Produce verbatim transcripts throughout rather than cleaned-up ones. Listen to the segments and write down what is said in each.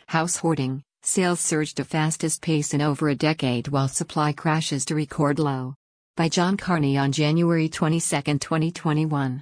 House hoarding, sales surge to fastest pace in over a decade while supply crashes to record low. By John Carney on January twenty-second, twenty twenty-one.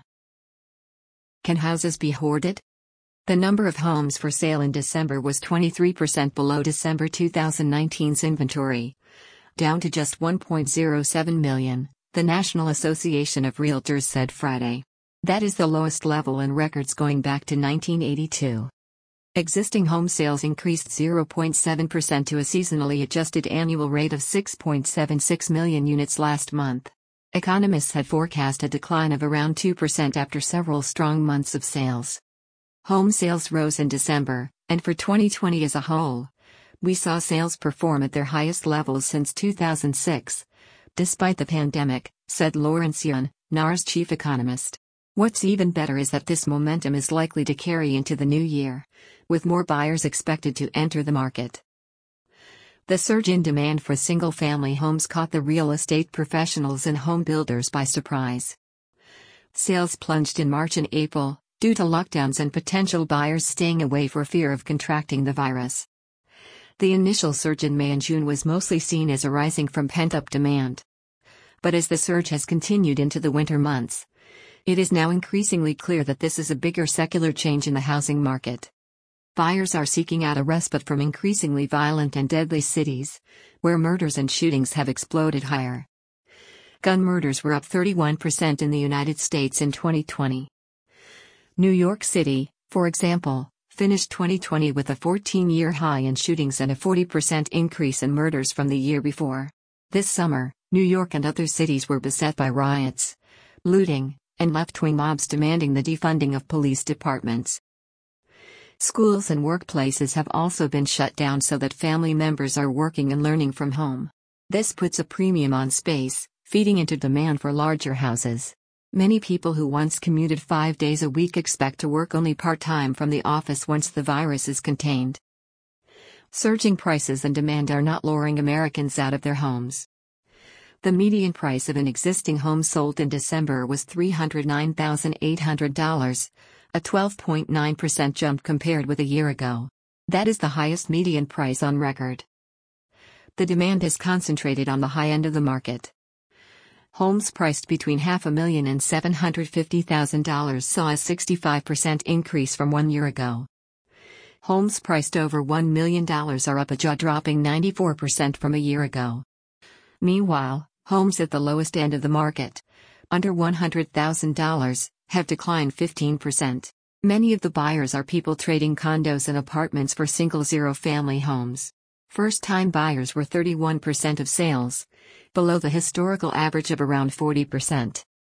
Can houses be hoarded? The number of homes for sale in December was twenty-three percent below December two thousand nineteen's inventory, down to just one point zero seven million, the National Association of Realtors said Friday. That is the lowest level in records going back to nineteen eighty-two. Existing home sales increased zero point seven percent to a seasonally adjusted annual rate of six point seven six million units last month. Economists had forecast a decline of around two percent after several strong months of sales. Home sales rose in December, and for twenty twenty as a whole, we saw sales perform at their highest levels since two thousand six, despite the pandemic, said Lawrence Yun, N A R's chief economist. What's even better is that this momentum is likely to carry into the new year, with more buyers expected to enter the market. The surge in demand for single-family homes caught the real estate professionals and home builders by surprise. Sales plunged in March and April, due to lockdowns and potential buyers staying away for fear of contracting the virus. The initial surge in May and June was mostly seen as arising from pent-up demand. But as the surge has continued into the winter months, it is now increasingly clear that this is a bigger secular change in the housing market. Buyers are seeking out a respite from increasingly violent and deadly cities, where murders and shootings have exploded higher. Gun murders were up thirty-one percent in the United States in twenty twenty. New York City, for example, finished twenty twenty with a fourteen-year high in shootings and a forty percent increase in murders from the year before. This summer, New York and other cities were beset by riots, looting, and left-wing mobs demanding the defunding of police departments. Schools and workplaces have also been shut down so that family members are working and learning from home. This puts a premium on space, feeding into demand for larger houses. Many people who once commuted five days a week expect to work only part-time from the office once the virus is contained. Surging prices and demand are not luring Americans out of their homes. The median price of an existing home sold in December was three hundred nine thousand eight hundred dollars, a twelve point nine percent jump compared with a year ago. That is the highest median price on record. The demand is concentrated on the high end of the market. Homes priced between half a million and seven hundred fifty thousand dollars saw a sixty-five percent increase from one year ago. Homes priced over one million dollars are up a jaw-dropping ninety-four percent from a year ago. Meanwhile, homes at the lowest end of the market, under one hundred thousand dollars, have declined fifteen percent. Many of the buyers are people trading condos and apartments for single zero-family homes. First-time buyers were thirty-one percent of sales, below the historical average of around forty percent.